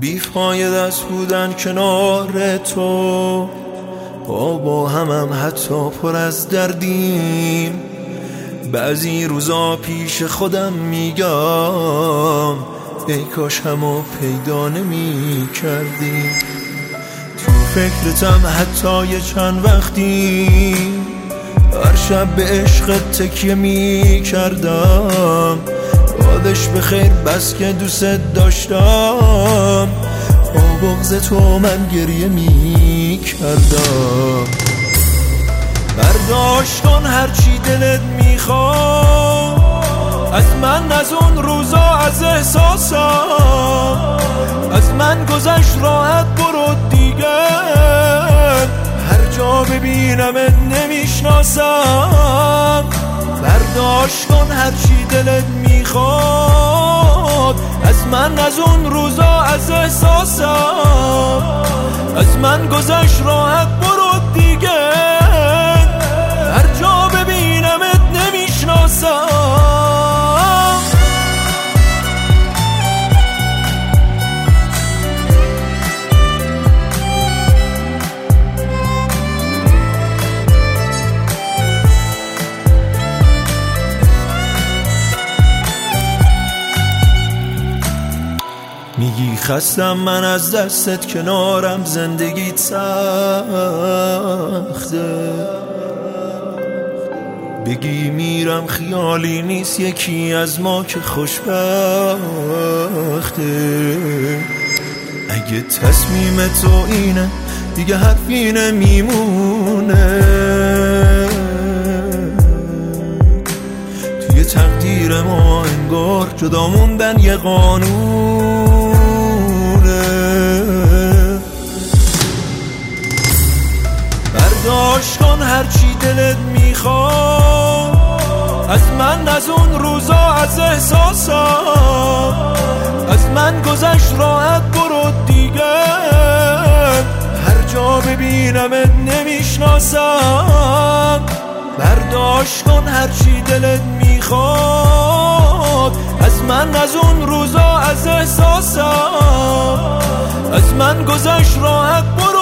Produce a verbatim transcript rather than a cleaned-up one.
بیفای دست بودن کنار تو، با با همم حتی پر از دردیم. بعضی روزا پیش خودم میگم ای کاش همو پیدا نمی کردیم. تو فکرتم حتی یه چند وقتی، هر شب به عشق تکیه می کردم. یادش بخیر بس که دوست داشتم، با بغض تو من گریه می کردم. برداشت کن هرچی دلت میخواد از من، از اون روزا، از احساسم. از من گذشت راحت برو دیگه، هر جا ببینمت نمیشناسم. برداشت کن هرچی دلت میخواد از من، از اون روزا، از احساسم. از من گذشت راحت برو دیگه، هر جا ببینمت نمیشناسم. میگی خستم من از دستت، کنارم زندگیت سخته. بگی میرم خیالی نیست، یکی از ما که خوشبخته. اگه تصمیم تو اینه دیگه حرفی نمیمونه، توی تقدیر ما انگار جدا موندن یه قانونه. برداشت کن هرچی دلت میخواد از من، از اون روزا، از احساسم. از من گذشت راحت برو دیگه، هر جا ببینمت نمیشناسم. برداشت کن هرچی دلت میخواد از من، از اون روزا، از احساسم. از من گذشت راحت برو